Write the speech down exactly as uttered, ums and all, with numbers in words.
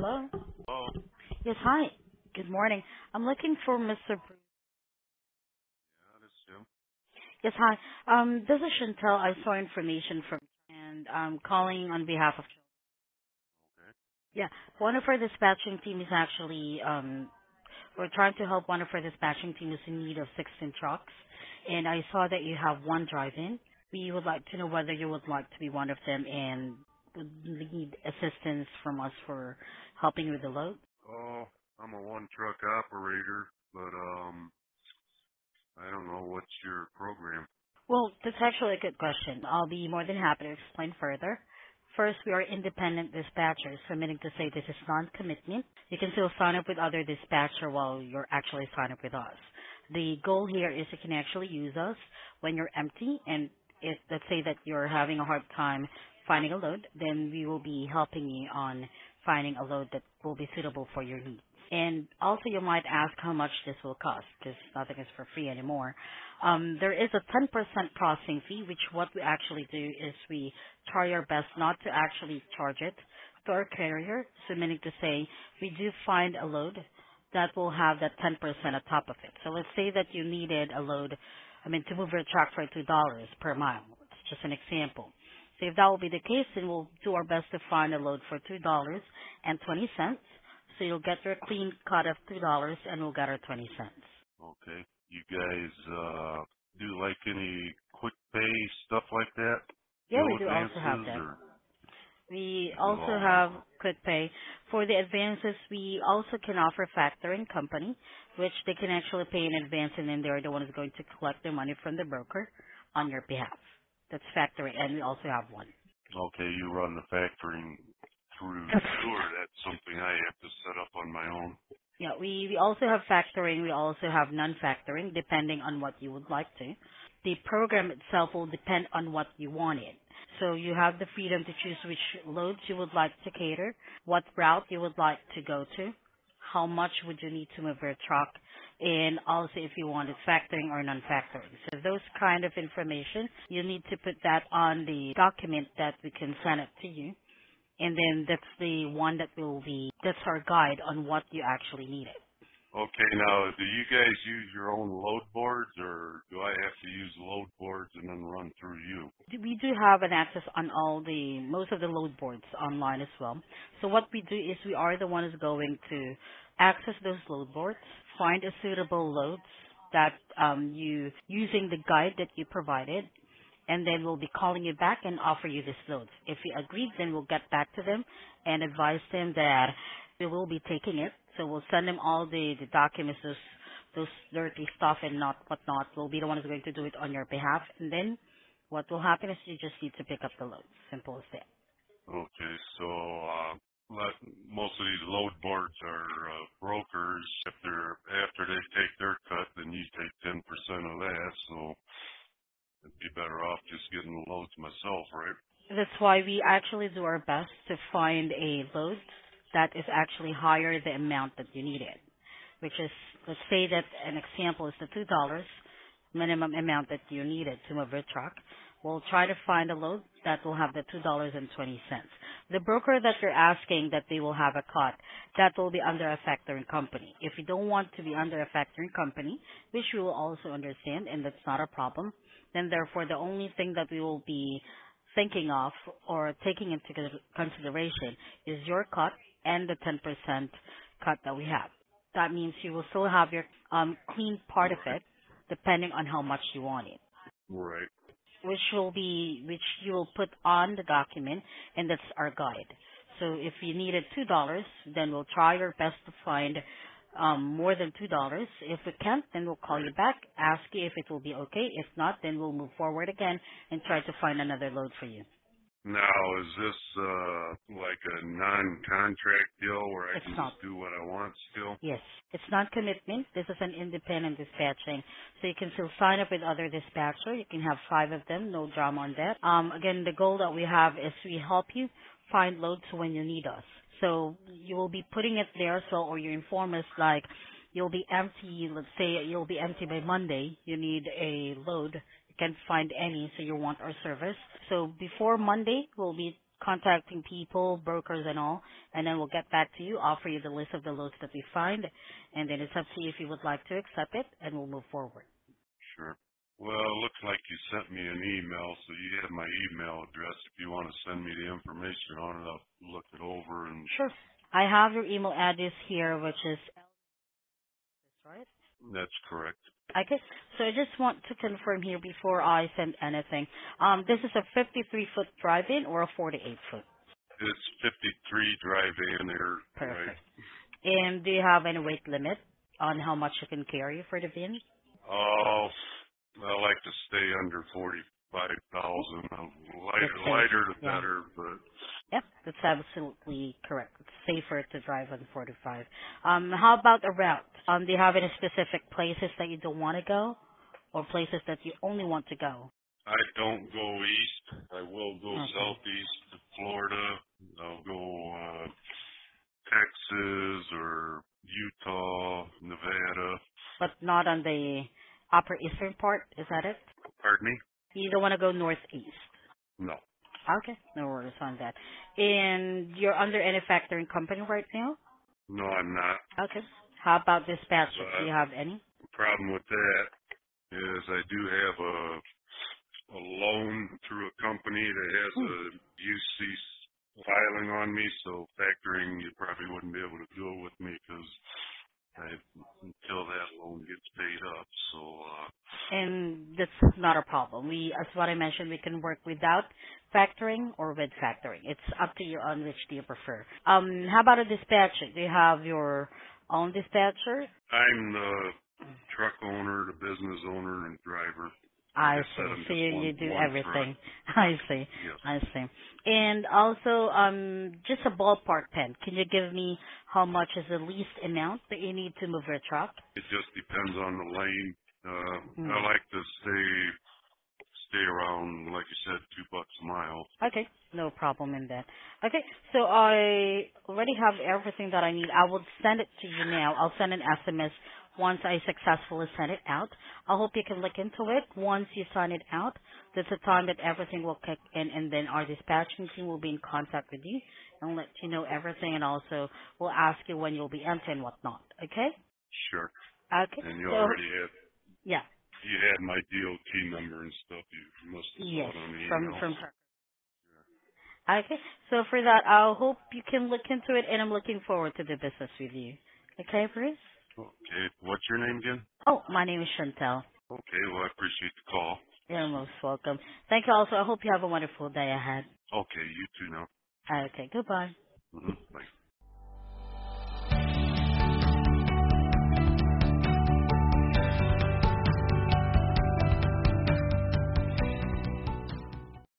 Hello. Oh, Yes, hi. Good morning. I'm looking for Mister Br- yeah, that's him. Yes, hi. Um, this is Chantel. I saw information from, and I'm calling on behalf of. Okay. Yeah, one of our dispatching team is actually um, we're trying to help one of our dispatching team is in need of sixteen trucks, and I saw that you have one drive-in. We would like to know whether you would like to be one of them and would need assistance from us for helping with the load. Oh, I'm a one truck operator, but um, I don't know what's your program. Well, that's actually a good question. I'll be more than happy to explain further. First, we are independent dispatchers, so meaning to say this is non-commitment. You can still sign up with other dispatcher while you're actually signed up with us. The goal here is you can actually use us when you're empty, and if, let's say that you're having a hard time finding a load, then we will be helping you on finding a load that will be suitable for your needs. And also you might ask how much this will cost, because nothing is for free anymore. Um, there is a ten percent processing fee, which what we actually do is we try our best not to actually charge it to our carrier. So meaning to say, we do find a load that will have that ten percent on top of it. So let's say that you needed a load, I mean, to move your truck for two dollars per mile. It's just an example. So if that will be the case, then we'll do our best to find a load for two dollars and twenty cents. So you'll get your clean cut of two dollars and we'll get our twenty cents. Okay. You guys uh do like any quick pay stuff like that? Yeah, No we do also have advances, that. or We you do also all of have them? quick pay. For the advances, we also can offer factoring company, which they can actually pay in advance and then they're the one who's going to collect the money from the broker on your behalf. That's factoring, and we also have one. Okay, you run the factoring through you, or that's something I have to set up on my own? Yeah, we, we also have factoring. We also have non-factoring, depending on what you would like to. The program itself will depend on what you wanted. So you have the freedom to choose which loads you would like to cater, what route you would like to go to, how much would you need to move your truck, and also if you wanted factoring or non-factoring. So those kind of information, you need to put that on the document that we can send it to you, and then that's the one that will be, that's our guide on what you actually needed. Okay, now do you guys use your own load boards, or do I have to use load boards and then run through you? We do have an access on all the, most of the load boards online as well. So what we do is we are the ones going to access those load boards, find a suitable loads that um, you, using the guide that you provided, and then we'll be calling you back and offer you these loads. If you agreed, then we'll get back to them and advise them that we will be taking it. So we'll send them all the, the documents, those, those dirty stuff and not whatnot. We'll be the ones going to do it on your behalf. And then what will happen is you just need to pick up the load. Simple as that. Okay, so uh, let, most of these load boards are uh, brokers. If they're after they take their cut, then you take ten percent of that. So I'd be better off just getting the loads myself, right? That's why we actually do our best to find a load that is actually higher the amount that you needed, which is, let's say that an example is the two dollars minimum amount that you needed to move your truck. We'll try to find a load that will have the two dollars and twenty cents. The broker that you're asking that they will have a cut, that will be under a factoring company. If you don't want to be under a factoring company, which we will also understand, and that's not a problem, then therefore the only thing that we will be thinking of or taking into con- consideration is your cut and the ten percent cut that we have. That means you will still have your um, clean part of it, depending on how much you want it, Right. which will be which you will put on the document, and that's our guide. So if you needed two dollars, then we'll try our best to find um, more than two dollars. If we can't, then we'll call Right. you back, ask you if it will be okay. If not, then we'll move forward again and try to find another load for you. Now, is this uh like a non-contract deal where I It's can not. just do what I want still? Yes, it's not commitment. This is an independent dispatching. So you can still sign up with other dispatcher. You can have five of them, no drama on that. Um, again, the goal that we have is we help you find loads when you need us. So you will be putting it there, so or you inform us like you'll be empty, let's say you'll be empty by Monday, you need a load, you can't find any, so you want our service. So before Monday, we'll be contacting people, brokers and all, and then we'll get back to you, offer you the list of the loads that we find, and then it's up to you if you would like to accept it, and we'll move forward. Sure. Well, it looks like you sent me an email, so you have my email address. If you want to send me the information on it, I'll look it over and... Sure. I have your email address here, which is, right? That's correct. Okay. So I just want to confirm here before I send anything. Um, this is a fifty-three foot drive-in or a forty-eight foot? It's fifty-three drive-in there. Perfect. Right. And do you have any weight limit on how much you can carry for the bin? Oh, I like to stay under forty-five thousand. Lighter, That's safe. lighter the Yeah. better, but... Yep, that's absolutely correct. It's safer to drive on forty-five. Um, how about a route? Um, do you have any specific places that you don't want to go, or places that you only want to go? I don't go east. I will go Okay. southeast to Florida. I'll go uh, Texas or Utah, Nevada. But not on the upper eastern part, is that it? Pardon me? You don't want to go northeast. No. Okay, no worries on that. And you're under any factoring company right now? No, I'm not. Okay. How about dispatcher? But Do you have any? the problem with that is I do have a a loan through a company that has Hmm. a U C filing on me, so factoring you probably wouldn't be able to go with me because I, until that loan gets paid up. So uh, And that's not a problem. We, as what I mentioned, we can work without factoring or with factoring. It's up to you on which do you prefer. Um, how about a dispatcher? Do you have your own dispatcher? I'm the truck owner, the business owner, and driver. I Like I see. said, I'm So just you, one, you do one everything. I see. truck. Yes. I see. And also, um, just a ballpark pen. Can you give me how much is the least amount that you need to move your truck? It just depends on the lane. Uh, Hmm. I like to stay stay around, like you said, two bucks a mile. Okay, no problem in that. Okay, so I already have everything that I need. I will send it to you now. I'll send an S M S once I successfully send it out. I hope you can look into it. Once you sign it out, that's the time that everything will kick in, and then our dispatching team will be in contact with you and let you know everything, and also we'll ask you when you'll be empty and whatnot. Okay? Sure. Okay. And you So already had yeah, you had my D O T number and stuff. You must have saw yes, it on the from email. from. Okay, so for that, I hope you can look into it, and I'm looking forward to the business with you. Okay, Bruce? Okay. What's your name again? Oh, my name is Chantel. Okay. Well, I appreciate the call. You're most welcome. Thank you also. I hope you have a wonderful day ahead. Okay. You too now. Okay, goodbye. Mm-hmm. Bye.